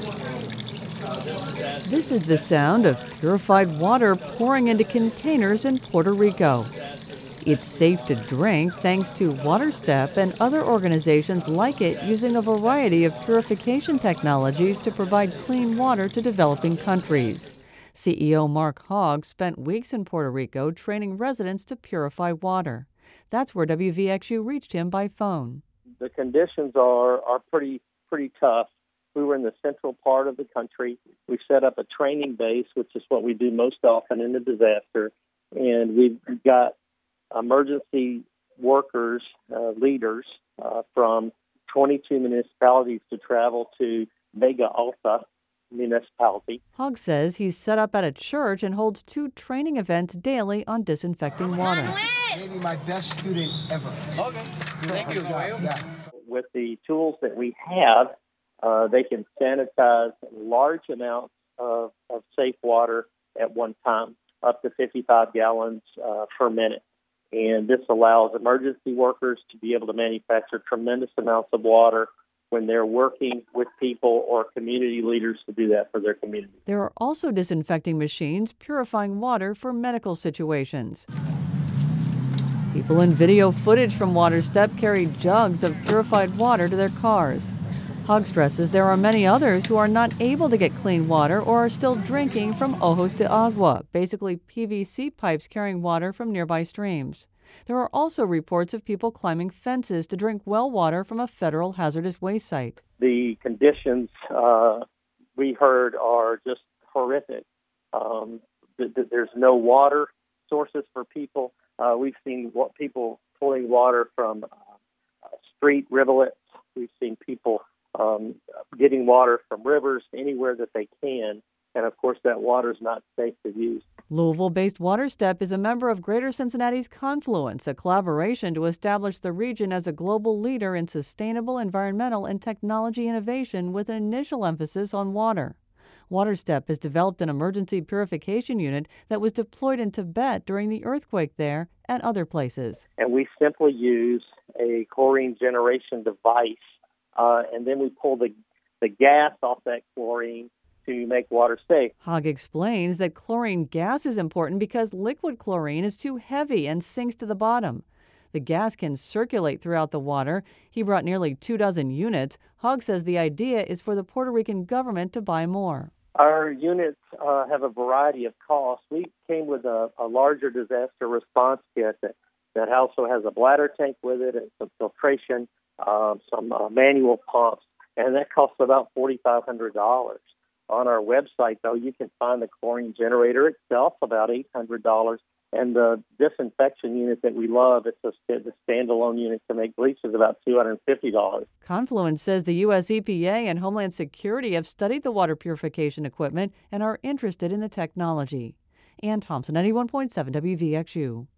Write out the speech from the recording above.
This is the sound of purified water pouring into containers in Puerto Rico. It's safe to drink thanks to WaterStep and other organizations like it using a variety of purification technologies to provide clean water to developing countries. CEO Mark Hogg spent weeks in Puerto Rico training residents to purify water. That's where WVXU reached him by phone. The conditions are pretty tough. We were in the central part of the country. We set up a training base, which is what we do most often in a disaster, and we've got emergency workers, leaders from 22 municipalities to travel to Vega Alta municipality. Hogg says he's set up at a church and holds 2 training events daily on disinfecting water. Maybe my best student ever. Okay. Thank you. Yeah. With the tools that we have, they can sanitize large amounts of safe water at one time, up to 55 gallons per minute. And this allows emergency workers to be able to manufacture tremendous amounts of water when they're working with people or community leaders to do that for their community. There are also disinfecting machines purifying water for medical situations. People in video footage from WaterStep carry jugs of purified water to their cars. Hogg stresses there are many others who are not able to get clean water or are still drinking from ojos de agua, basically PVC pipes carrying water from nearby streams. There are also reports of people climbing fences to drink well water from a federal hazardous waste site. The conditions we heard are just horrific. There's no water sources for people. We've seen people pulling water from street rivulets. We've seen people getting water from rivers anywhere that they can. And, of course, that water is not safe to use. Louisville-based WaterStep is a member of Greater Cincinnati's Confluence, a collaboration to establish the region as a global leader in sustainable environmental and technology innovation with an initial emphasis on water. WaterStep has developed an emergency purification unit that was deployed in Tibet during the earthquake there and other places. And we simply use a chlorine generation device, and then we pull the gas off that chlorine to make water safe. Hogg explains that chlorine gas is important because liquid chlorine is too heavy and sinks to the bottom. The gas can circulate throughout the water. He brought nearly 24 units. Hogg says the idea is for the Puerto Rican government to buy more. Our units have a variety of costs. We came with a larger disaster response kit that also has a bladder tank with it and some filtration, some manual pumps, and that costs about $4,500. On our website, though, you can find the chlorine generator itself, about $800, and the disinfection unit that we love, it's the standalone unit to make bleach, is about $250. Confluence says the U.S. EPA and Homeland Security have studied the water purification equipment and are interested in the technology. Ann Thompson, 91.7 WVXU.